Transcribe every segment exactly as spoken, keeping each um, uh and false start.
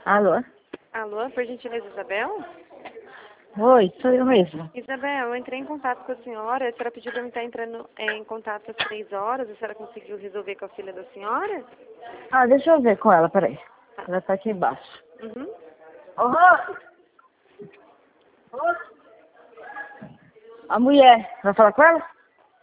Alô? Alô, por gentileza, Isabel? Oi, sou eu mesma. Isabel, eu entrei em contato com a senhora, a senhora pediu para eu estar entrando é, em contato às três horas, a senhora conseguiu resolver com a filha da senhora? Ah, deixa eu ver com ela, peraí. Tá. Ela tá aqui embaixo. Uhum. Ô, Rô! Rô! A mulher, vai falar com ela?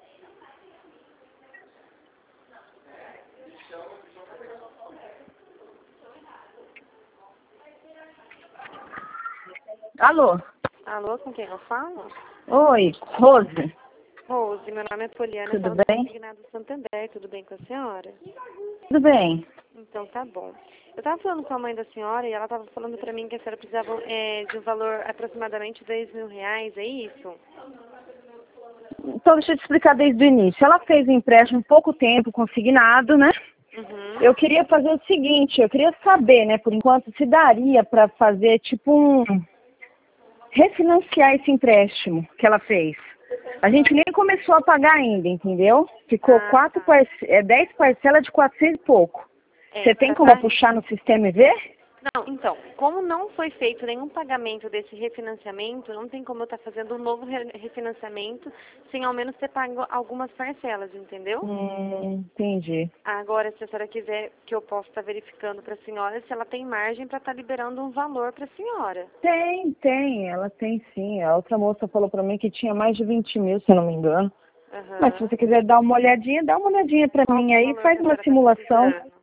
Alô? Alô, com quem eu falo? Oi, Rose. Rose, meu nome é Poliana, Tudo falo do bem? Consignado Santander, tudo bem com a senhora? Tudo bem. Então tá bom. Eu tava falando com a mãe da senhora e ela tava falando pra mim que a senhora precisava é, de um valor aproximadamente dois mil reais, é isso? Então, deixa eu te explicar desde o início. Ela fez o empréstimo pouco tempo, consignado, né? Uhum. Eu queria fazer o seguinte, eu queria saber, né, por enquanto, se daria para fazer, tipo, um... refinanciar esse empréstimo que ela fez. A gente nem começou a pagar ainda, entendeu? Ficou Ah, quatro tá. parce... é, dez parcelas de quatrocentos e pouco. É, Você tem pra como tá... puxar no sistema e ver? Não, então, como não foi feito nenhum pagamento desse refinanciamento, não tem como eu estar fazendo um novo re- refinanciamento sem ao menos ter pago algumas parcelas, entendeu? Hum, entendi. Agora, se a senhora quiser que eu possa estar verificando para a senhora se ela tem margem para estar liberando um valor para a senhora. Tem, tem, ela tem sim. A outra moça falou pra mim que tinha mais de vinte mil, se eu não me engano. Mas se Aham. você quiser dar uma olhadinha, dá uma olhadinha pra Qual mim que é o aí, valor que faz a uma senhora está simulação. precisando?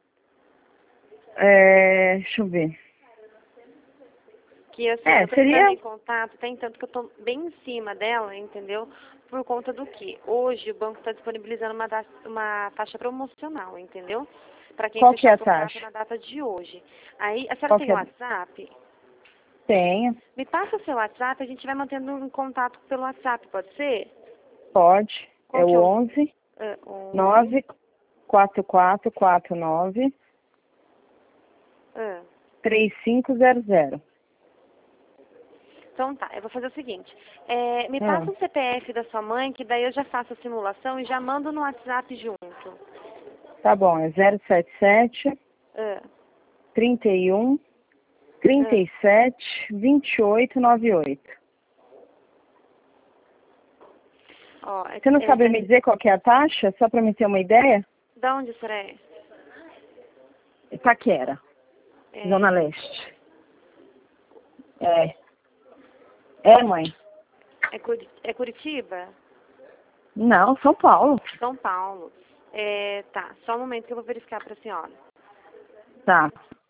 É, deixa eu ver. Que assim, É, eu tô entrando seria... em contato, tem tanto que eu tô bem em cima dela, entendeu? Por conta do que? Hoje o banco está disponibilizando uma, da- uma taxa promocional, entendeu? Para quem Qual que é fechar a o contrato taxa? na data de hoje. Aí, a senhora Qual tem que é? WhatsApp? Tenho, Me passa o seu WhatsApp, a gente vai mantendo um contato pelo WhatsApp, pode ser? pode. É Qual o que é o onze uh, onze? nove quatro quatro quatro nove Ah, três cinco zero zero. então tá, eu vou fazer o seguinte. É, me Ah, passa o C P F da sua mãe, que daí eu já faço a simulação e já mando no WhatsApp junto. tá bom, é zero sete sete, Ah, trinta e um, trinta ah. e sete, vinte e oito, noventa e oito. Ó, é, Você não é, sabe da, me dizer qual que é a taxa? Só para me ter uma ideia? da onde a senhora é? Itaquera, Zona É, Leste. É. É, mãe? é, Curi- é Curitiba? Não, São Paulo. São Paulo. É, tá, só um momento que eu vou verificar para a senhora. Tá.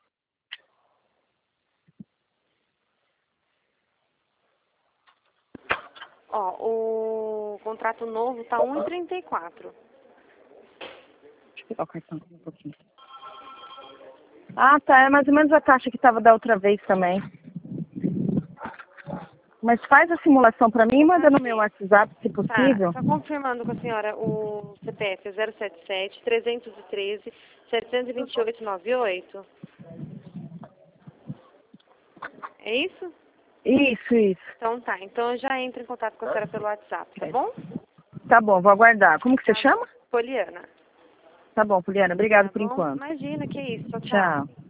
Ó, o contrato novo tá um e trinta e quatro. Deixa eu pegar o cartão um pouquinho. Ah, tá. É mais ou menos a taxa que estava da outra vez também. Mas faz a simulação para mim e manda no meu WhatsApp, se Tá, possível. só confirmando com a senhora o C P F é zero sete sete, trezentos e treze, setecentos e vinte e oito, noventa e oito. É isso? Isso, isso. Então tá, então eu já entro em contato com a senhora pelo WhatsApp, tá bom? Tá bom, vou aguardar. Como que você Tá bom. chama? Poliana. Tá bom, Poliana. Obrigado Tá por bom? enquanto. Imagina, que isso. Tchau, tchau. Tchau.